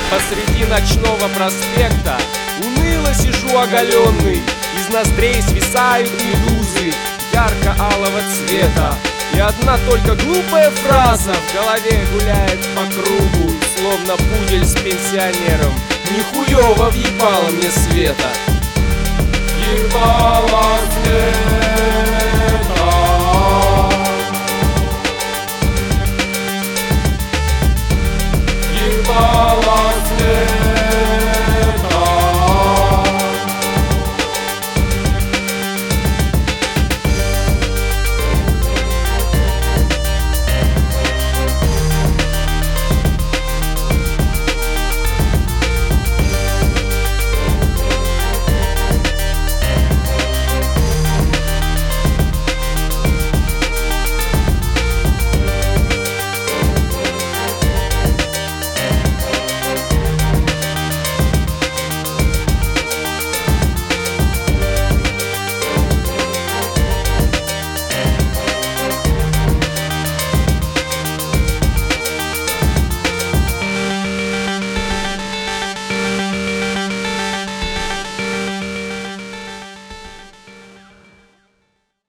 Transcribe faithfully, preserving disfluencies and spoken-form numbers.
Посреди ночного проспекта уныло сижу оголенный. Из ноздрей свисают медузы ярко-алого цвета, и одна только глупая фраза в голове гуляет по кругу, словно пудель с пенсионером: нихуёво въебало мне света. Въебало света.